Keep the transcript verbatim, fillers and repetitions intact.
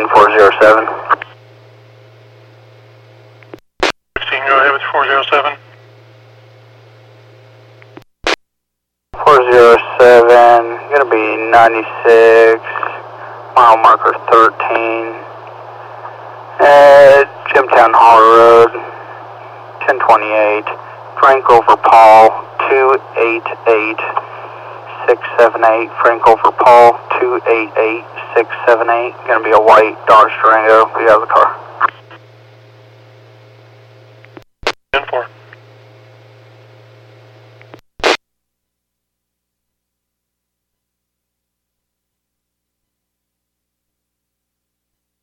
four zero seven. sixteen, go ahead with four zero seven. four zero seven, going to be ninety-six, mile marker thirteen, at Jimtown Hall Road, ten twenty-eight, Frank over Paul, two eight eight six seven eight, Frank over Paul, two eight eight six seven eight, going to be a white Dodge Durango, be out of the car.